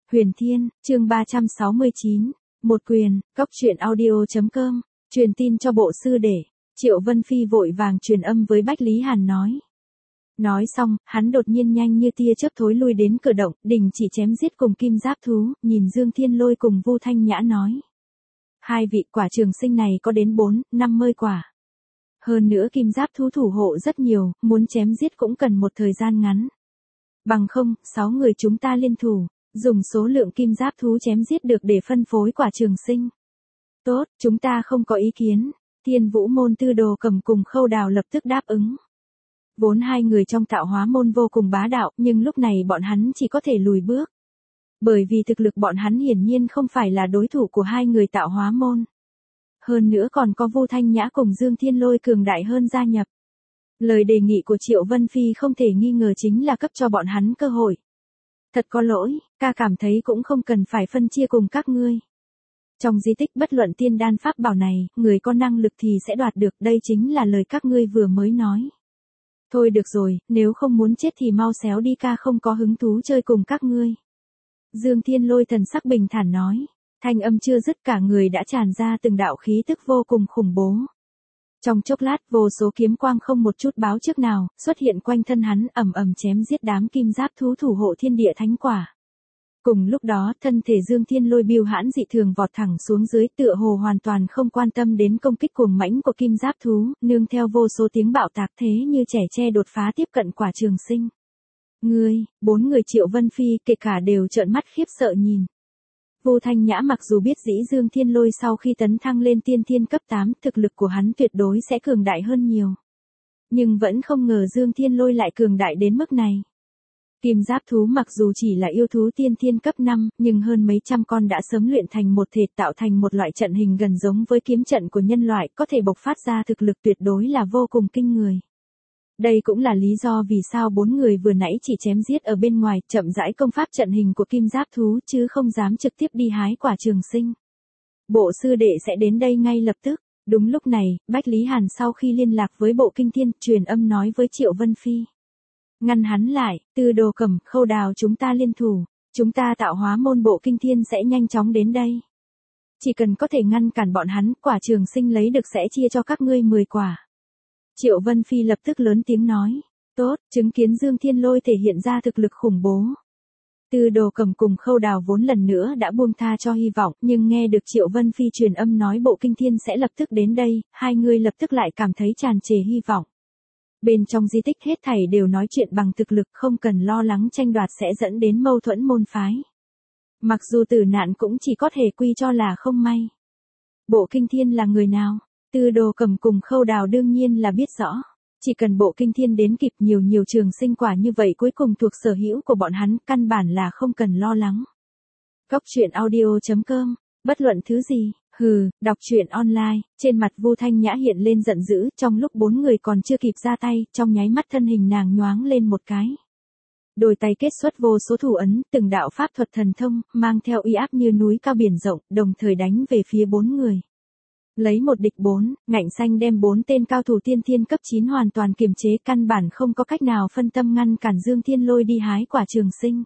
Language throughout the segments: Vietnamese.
Huyền Thiên, chương 369, một quyền, cóc truyện audio.com, truyền tin cho bộ sư để, Triệu Vân Phi vội vàng truyền âm với Bách Lý Hàn nói. Nói xong, hắn đột nhiên nhanh như tia chớp thối lui đến cửa động, đình chỉ chém giết cùng kim giáp thú, nhìn Dương Thiên Lôi cùng Vu Thanh Nhã nói. Hai vị quả trường sinh này có đến 4-50 quả. Hơn nữa kim giáp thú thủ hộ rất nhiều, muốn chém giết cũng cần một thời gian ngắn. Bằng không, 6 người chúng ta liên thủ, dùng số lượng kim giáp thú chém giết được để phân phối quả trường sinh. Tốt, chúng ta không có ý kiến. Thiên Vũ môn Tư Đồ Cầm cùng Khâu Đào lập tức đáp ứng. Vốn hai người trong tạo hóa môn vô cùng bá đạo, nhưng lúc này bọn hắn chỉ có thể lùi bước. Bởi vì thực lực bọn hắn hiển nhiên không phải là đối thủ của hai người tạo hóa môn. Hơn nữa còn có Vu Thanh Nhã cùng Dương Thiên Lôi cường đại hơn gia nhập. Lời đề nghị của Triệu Vân Phi không thể nghi ngờ chính là cấp cho bọn hắn cơ hội. Thật có lỗi, ca cảm thấy cũng không cần phải phân chia cùng các ngươi. Trong di tích bất luận tiên đan pháp bảo này, người có năng lực thì sẽ đoạt được, đây chính là lời các ngươi vừa mới nói. Thôi được rồi, nếu không muốn chết thì mau xéo đi, ca không có hứng thú chơi cùng các ngươi. Dương Thiên Lôi thần sắc bình thản nói, thanh âm chưa dứt cả người đã tràn ra từng đạo khí tức vô cùng khủng bố. Trong chốc lát vô số kiếm quang không một chút báo trước nào, xuất hiện quanh thân hắn ầm ầm chém giết đám kim giáp thú thủ hộ thiên địa thánh quả. Cùng lúc đó thân thể Dương Thiên Lôi biêu hãn dị thường vọt thẳng xuống dưới tựa hồ hoàn toàn không quan tâm đến công kích cuồng mãnh của kim giáp thú, nương theo vô số tiếng bạo tạc thế như trẻ tre đột phá tiếp cận quả trường sinh. Bốn người Triệu Vân Phi kể cả đều trợn mắt khiếp sợ nhìn. Vu Thanh Nhã mặc dù biết dĩ Dương Thiên Lôi sau khi tấn thăng lên tiên thiên cấp 8, thực lực của hắn tuyệt đối sẽ cường đại hơn nhiều. Nhưng vẫn không ngờ Dương Thiên Lôi lại cường đại đến mức này. Kim giáp thú mặc dù chỉ là yêu thú tiên thiên cấp 5, nhưng hơn mấy trăm con đã sớm luyện thành một thể tạo thành một loại trận hình gần giống với kiếm trận của nhân loại, có thể bộc phát ra thực lực tuyệt đối là vô cùng kinh người. Đây cũng là lý do vì sao bốn người vừa nãy chỉ chém giết ở bên ngoài, chậm rãi công pháp trận hình của kim giáp thú chứ không dám trực tiếp đi hái quả trường sinh. Bộ sư đệ sẽ đến đây ngay lập tức. Đúng lúc này, Bách Lý Hàn sau khi liên lạc với Bộ Kinh Thiên, truyền âm nói với Triệu Vân Phi. Ngăn hắn lại, Tư Đồ Cầm, Khâu Đào chúng ta liên thủ, chúng ta tạo hóa môn Bộ Kinh Thiên sẽ nhanh chóng đến đây. Chỉ cần có thể ngăn cản bọn hắn, quả trường sinh lấy được sẽ chia cho các ngươi 10 quả. Triệu Vân Phi lập tức lớn tiếng nói, tốt, chứng kiến Dương Thiên Lôi thể hiện ra thực lực khủng bố. Tư Đồ Cầm cùng Khâu Đào vốn lần nữa đã buông tha cho hy vọng, nhưng nghe được Triệu Vân Phi truyền âm nói Bộ Kinh Thiên sẽ lập tức đến đây, hai người lập tức lại cảm thấy tràn trề hy vọng. Bên trong di tích hết thảy đều nói chuyện bằng thực lực, không cần lo lắng tranh đoạt sẽ dẫn đến mâu thuẫn môn phái. Mặc dù tử nạn cũng chỉ có thể quy cho là không may. Bộ Kinh Thiên là người nào? Tư Đồ Cầm cùng Khâu Đào đương nhiên là biết rõ. Chỉ cần Bộ Kinh Thiên đến kịp nhiều trường sinh quả như vậy cuối cùng thuộc sở hữu của bọn hắn, căn bản là không cần lo lắng. Cóc truyện audio.com, bất luận thứ gì, đọc truyện online, trên mặt Vu Thanh Nhã hiện lên giận dữ, trong lúc bốn người còn chưa kịp ra tay, trong nháy mắt thân hình nàng nhoáng lên một cái. Đôi tay kết xuất vô số thủ ấn, từng đạo pháp thuật thần thông, mang theo uy áp như núi cao biển rộng, đồng thời đánh về phía bốn người. Lấy một địch 4, Ngạnh Xanh đem 4 tên cao thủ tiên thiên cấp 9 hoàn toàn kiềm chế, căn bản không có cách nào phân tâm ngăn cản Dương Thiên Lôi đi hái quả trường sinh.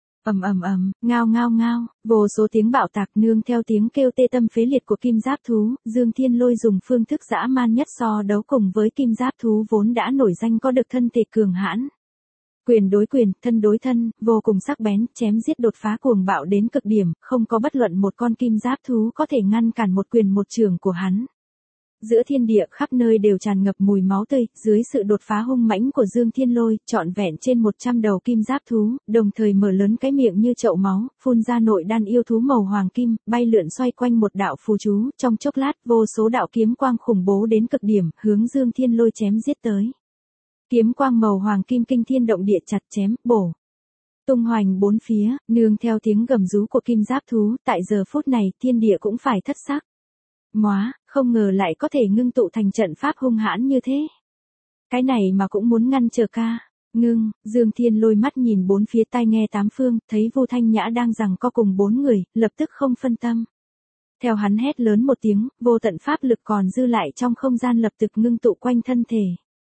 Ngao, vô số tiếng bạo tạc nương theo tiếng kêu tê tâm phế liệt của kim giáp thú, Dương Thiên Lôi dùng phương thức dã man nhất so đấu cùng với kim giáp thú vốn đã nổi danh có được thân thể cường hãn. Quyền đối quyền, thân đối thân, vô cùng sắc bén, chém giết đột phá cuồng bạo đến cực điểm, không có bất luận một con kim giáp thú có thể ngăn cản một quyền một chưởng của hắn. Giữa thiên địa khắp nơi đều tràn ngập mùi máu tươi, dưới sự đột phá hung mãnh của Dương Thiên Lôi, trọn vẹn trên 100 đầu kim giáp thú, đồng thời mở lớn cái miệng như chậu máu, phun ra nội đan yêu thú màu hoàng kim, bay lượn xoay quanh một đạo phù chú, trong chốc lát vô số đạo kiếm quang khủng bố đến cực điểm, hướng Dương Thiên Lôi chém giết tới. Kiếm quang màu hoàng kim kinh thiên động địa chặt chém, bổ. Tung hoành bốn phía, nương theo tiếng gầm rú của kim giáp thú, tại giờ phút này thiên địa cũng phải thất sắc. Không ngờ lại có thể ngưng tụ thành trận pháp hung hãn như thế. Cái này mà cũng muốn ngăn trở ca. Dương Thiên Lôi mắt nhìn bốn phía tai nghe tám phương, thấy Vu Thanh Nhã đang giằng co cùng bốn người, lập tức không phân tâm. Theo hắn hét lớn một tiếng, vô tận pháp lực còn dư lại trong không gian lập tức ngưng tụ quanh thân thể.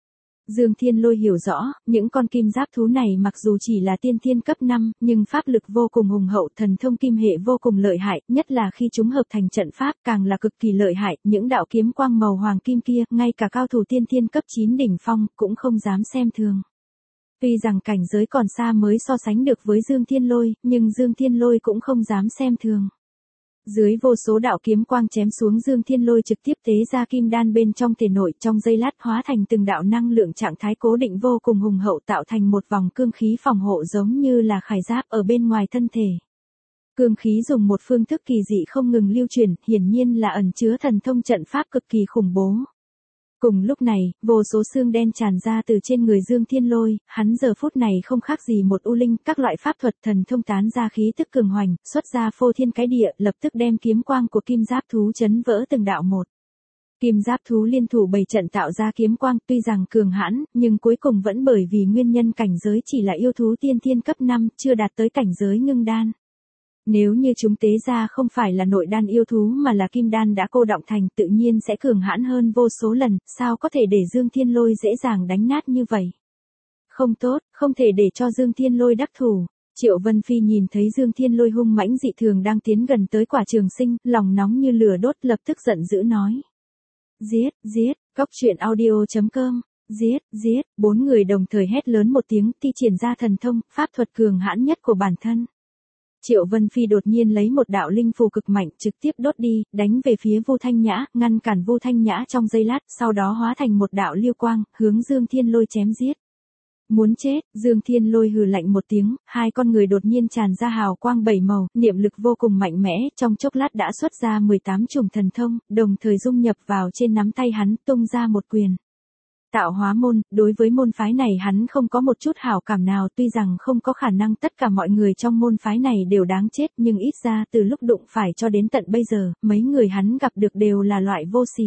Dương Thiên Lôi hiểu rõ, những con kim giáp thú này mặc dù chỉ là tiên thiên cấp 5, nhưng pháp lực vô cùng hùng hậu, thần thông kim hệ vô cùng lợi hại, nhất là khi chúng hợp thành trận pháp càng là cực kỳ lợi hại, những đạo kiếm quang màu hoàng kim kia, ngay cả cao thủ tiên thiên cấp 9 đỉnh phong cũng không dám xem thường. Tuy rằng cảnh giới còn xa mới so sánh được với Dương Thiên Lôi, nhưng Dương Thiên Lôi cũng không dám xem thường. Dưới vô số đạo kiếm quang chém xuống, Dương Thiên Lôi trực tiếp tế ra kim đan bên trong thể nội, trong giây lát hóa thành từng đạo năng lượng trạng thái cố định vô cùng hùng hậu, tạo thành một vòng cương khí phòng hộ giống như là khải giáp ở bên ngoài thân thể. Cương khí dùng một phương thức kỳ dị không ngừng lưu chuyển, hiển nhiên là ẩn chứa thần thông trận pháp cực kỳ khủng bố. Cùng lúc này, vô số xương đen tràn ra từ trên người Dương Thiên Lôi, hắn giờ phút này không khác gì một u linh, các loại pháp thuật thần thông tán ra khí tức cường hoành, xuất ra phô thiên cái địa, lập tức đem kiếm quang của kim giáp thú chấn vỡ từng đạo một. Kim giáp thú liên thủ bày trận tạo ra kiếm quang, tuy rằng cường hãn, nhưng cuối cùng vẫn bởi vì nguyên nhân cảnh giới chỉ là yêu thú tiên thiên cấp 5, chưa đạt tới cảnh giới ngưng đan. Nếu như chúng tế ra không phải là nội đan yêu thú mà là kim đan đã cô đọng thành, tự nhiên sẽ cường hãn hơn vô số lần, sao có thể để Dương Thiên Lôi dễ dàng đánh nát như vậy. Không tốt, không thể để cho Dương Thiên Lôi đắc thủ. Triệu Vân Phi nhìn thấy Dương Thiên Lôi hung mãnh dị thường đang tiến gần tới Quả Trường Sinh, lòng nóng như lửa đốt, lập tức giận dữ nói. Giết, giết, Goctruyện.audio.com, giết, giết, 4 người đồng thời hét lớn một tiếng, thi triển ra thần thông, pháp thuật cường hãn nhất của bản thân. Triệu Vân Phi đột nhiên lấy một đạo linh phù cực mạnh trực tiếp đốt đi, đánh về phía Vu Thanh Nhã, ngăn cản Vu Thanh Nhã trong giây lát, sau đó hóa thành một đạo lưu quang, hướng Dương Thiên Lôi chém giết. Muốn chết, Dương Thiên Lôi hừ lạnh một tiếng, hai con người đột nhiên tràn ra hào quang 7 màu, niệm lực vô cùng mạnh mẽ, trong chốc lát đã xuất ra 18 chủng thần thông, đồng thời dung nhập vào trên nắm tay hắn, tung ra một quyền. Tạo hóa môn, đối với môn phái này hắn không có một chút hảo cảm nào, tuy rằng không có khả năng tất cả mọi người trong môn phái này đều đáng chết, nhưng ít ra từ lúc đụng phải cho đến tận bây giờ, mấy người hắn gặp được đều là loại vô sỉ.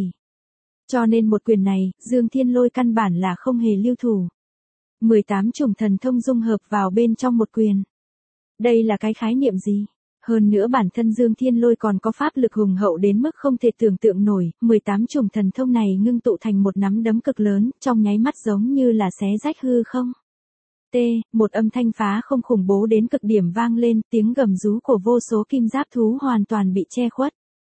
Cho nên một quyền này, Dương Thiên Lôi căn bản là không hề lưu thủ. 18 chủng thần thông dung hợp vào bên trong một quyền. Đây là cái khái niệm gì? Hơn nữa bản thân Dương Thiên Lôi còn có pháp lực hùng hậu đến mức không thể tưởng tượng nổi, 18 chủng thần thông này ngưng tụ thành một nắm đấm cực lớn, trong nháy mắt giống như là xé rách hư không. Một âm thanh phá không khủng bố đến cực điểm vang lên, tiếng gầm rú của vô số kim giáp thú hoàn toàn bị che khuất.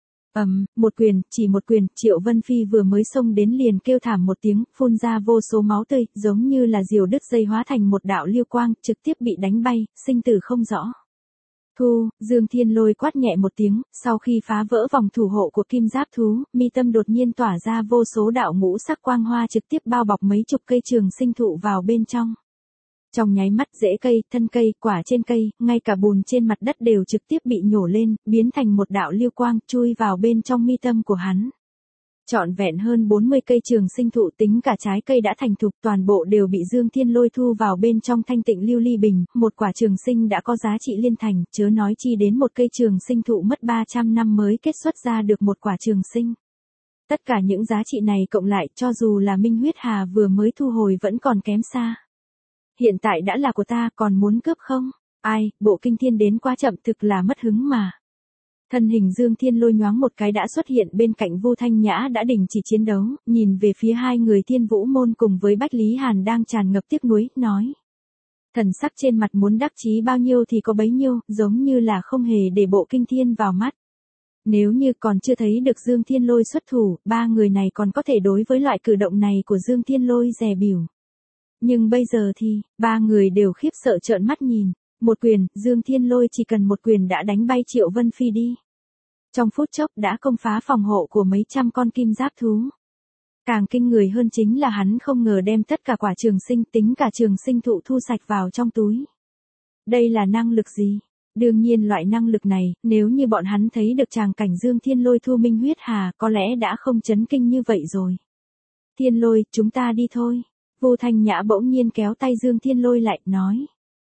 Một quyền, chỉ một quyền, Triệu Vân Phi vừa mới xông đến liền kêu thảm một tiếng, phun ra vô số máu tươi, giống như là diều đứt dây hóa thành một đạo lưu quang, trực tiếp bị đánh bay, sinh tử không rõ. Thu, Dương Thiên Lôi quát nhẹ một tiếng, sau khi phá vỡ vòng thủ hộ của kim giáp thú, mi tâm đột nhiên tỏa ra vô số đạo ngũ sắc quang hoa trực tiếp bao bọc mấy chục cây trường sinh thụ vào bên trong. Trong nháy mắt rễ cây, thân cây, quả trên cây, ngay cả bùn trên mặt đất đều trực tiếp bị nhổ lên, biến thành một đạo lưu quang chui vào bên trong mi tâm của hắn. Trọn vẹn hơn 40 cây trường sinh thụ, tính cả trái cây đã thành thục, toàn bộ đều bị Dương Thiên Lôi thu vào bên trong thanh tịnh lưu ly bình, một quả trường sinh đã có giá trị liên thành, chớ nói chi đến một cây trường sinh thụ mất 300 năm mới kết xuất ra được một quả trường sinh. Tất cả những giá trị này cộng lại, cho dù là Minh Huyết Hà vừa mới thu hồi vẫn còn kém xa. Hiện tại đã là của ta, còn muốn cướp không? Ai, bộ kinh thiên đến quá chậm, thực là mất hứng mà. Thân hình Dương Thiên Lôi nhoáng một cái đã xuất hiện bên cạnh Vu Thanh Nhã đã đình chỉ chiến đấu, nhìn về phía hai người Thiên Vũ môn cùng với Bách Lý Hàn đang tràn ngập tiếc nuối, nói. Thần sắc trên mặt muốn đắc chí bao nhiêu thì có bấy nhiêu, giống như là không hề để bộ kinh thiên vào mắt. Nếu như còn chưa thấy được Dương Thiên Lôi xuất thủ, ba người này còn có thể đối với loại cử động này của Dương Thiên Lôi dè bỉu. Nhưng bây giờ thì, ba người đều khiếp sợ trợn mắt nhìn. Một quyền, Dương Thiên Lôi chỉ cần một quyền đã đánh bay Triệu Vân Phi đi. Trong phút chốc đã công phá phòng hộ của mấy trăm con kim giáp thú. Càng kinh người hơn chính là hắn không ngờ đem tất cả quả trường sinh, tính cả trường sinh thụ thu sạch vào trong túi. Đây là năng lực gì? Đương nhiên loại năng lực này, nếu như bọn hắn thấy được tràng cảnh Dương Thiên Lôi thu Minh Huyết Hà, có lẽ đã không chấn kinh như vậy rồi. Thiên Lôi, chúng ta đi thôi. Vu Thanh Nhã bỗng nhiên kéo tay Dương Thiên Lôi lại, nói.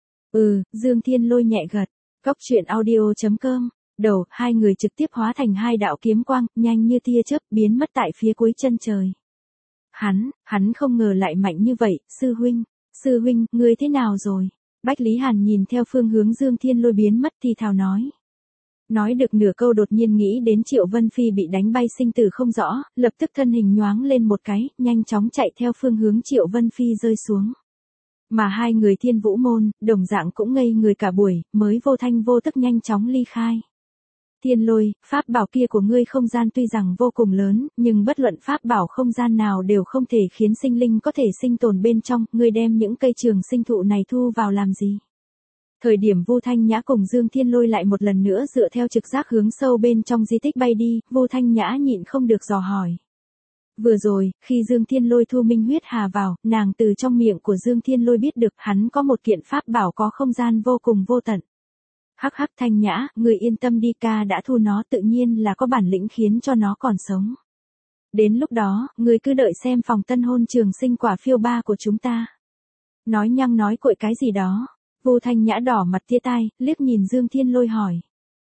Dương Thiên Lôi nhẹ gật. Goctruyện.audio.com. Đầu, hai người trực tiếp hóa thành hai đạo kiếm quang, nhanh như tia chớp, biến mất tại phía cuối chân trời. Hắn không ngờ lại mạnh như vậy, sư huynh, ngươi thế nào rồi? Bách Lý Hàn nhìn theo phương hướng Dương Thiên Lôi biến mất thì thào nói. Nói được nửa câu đột nhiên nghĩ đến Triệu Vân Phi bị đánh bay sinh tử không rõ, lập tức thân hình nhoáng lên một cái, nhanh chóng chạy theo phương hướng Triệu Vân Phi rơi xuống. Mà hai người Thiên Vũ môn, đồng dạng cũng ngây người cả buổi, mới vô thanh vô tức nhanh chóng ly khai. Thiên Lôi, pháp bảo kia của ngươi không gian tuy rằng vô cùng lớn, nhưng bất luận pháp bảo không gian nào đều không thể khiến sinh linh có thể sinh tồn bên trong, ngươi đem những cây trường sinh thụ này thu vào làm gì? Thời điểm Vu Thanh Nhã cùng Dương Thiên Lôi lại một lần nữa dựa theo trực giác hướng sâu bên trong di tích bay đi, Vu Thanh Nhã nhịn không được dò hỏi. Vừa rồi, khi Dương Thiên Lôi thu minh huyết hà vào, nàng từ trong miệng của Dương Thiên Lôi biết được hắn có một kiện pháp bảo có không gian vô cùng vô tận. Hắc hắc Thanh Nhã, người yên tâm đi, ca đã thu nó, tự nhiên là có bản lĩnh khiến cho nó còn sống. Đến lúc đó, người cứ đợi xem phòng tân hôn trường sinh quả phiêu ba của chúng ta. Nói nhăng nói cội cái gì đó. Vu Thanh Nhã đỏ mặt tia tai, liếc nhìn Dương Thiên Lôi hỏi.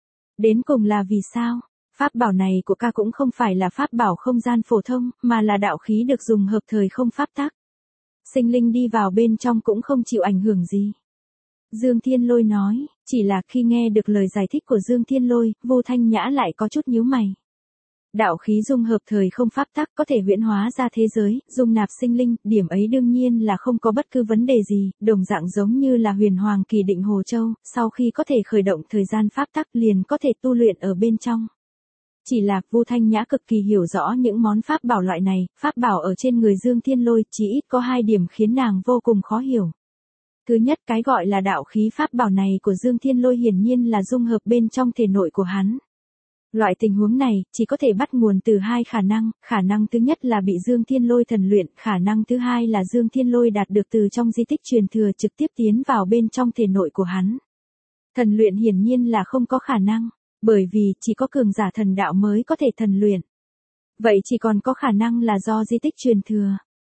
Đến cùng là vì sao? Pháp bảo này của ca cũng không phải là pháp bảo không gian phổ thông, mà là đạo khí được dùng hợp thời không pháp tắc. Sinh linh đi vào bên trong cũng không chịu ảnh hưởng gì. Dương Thiên Lôi nói, chỉ là khi nghe được lời giải thích của Dương Thiên Lôi, Vu Thanh Nhã lại có chút nhíu mày. Đạo khí dung hợp thời không pháp tắc có thể huyễn hóa ra thế giới, dung nạp sinh linh, điểm ấy đương nhiên là không có bất cứ vấn đề gì, đồng dạng giống như là huyền hoàng kỳ định Hồ Châu, sau khi có thể khởi động thời gian pháp tắc liền có thể tu luyện ở bên trong. Chỉ là Vu Thanh Nhã cực kỳ hiểu rõ những món pháp bảo loại này, pháp bảo ở trên người Dương Thiên Lôi chỉ ít có hai điểm khiến nàng vô cùng khó hiểu. Thứ nhất, cái gọi là đạo khí pháp bảo này của Dương Thiên Lôi hiển nhiên là dung hợp bên trong thể nội của hắn. Loại tình huống này, chỉ có thể bắt nguồn từ hai khả năng thứ nhất là bị Dương Thiên Lôi thần luyện, khả năng thứ hai là Dương Thiên Lôi đạt được từ trong di tích truyền thừa trực tiếp tiến vào bên trong thể nội của hắn. Thần luyện hiển nhiên là không có khả năng, bởi vì chỉ có cường giả thần đạo mới có thể thần luyện. Vậy chỉ còn có khả năng là do di tích truyền thừa.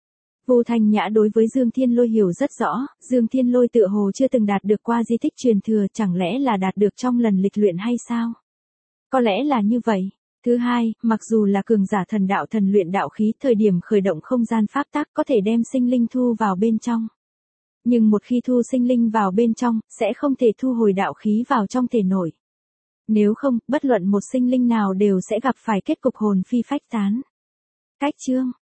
Vu Thanh Nhã đối với Dương Thiên Lôi hiểu rất rõ, Dương Thiên Lôi tựa hồ chưa từng đạt được qua di tích truyền thừa, chẳng lẽ là đạt được trong lần lịch luyện hay sao? Có lẽ là như vậy. Thứ hai, mặc dù là cường giả thần đạo thần luyện đạo khí, thời điểm khởi động không gian pháp tắc có thể đem sinh linh thu vào bên trong. Nhưng một khi thu sinh linh vào bên trong, sẽ không thể thu hồi đạo khí vào trong thể nội. Nếu không, bất luận một sinh linh nào đều sẽ gặp phải kết cục hồn phi phách tán. Cách chương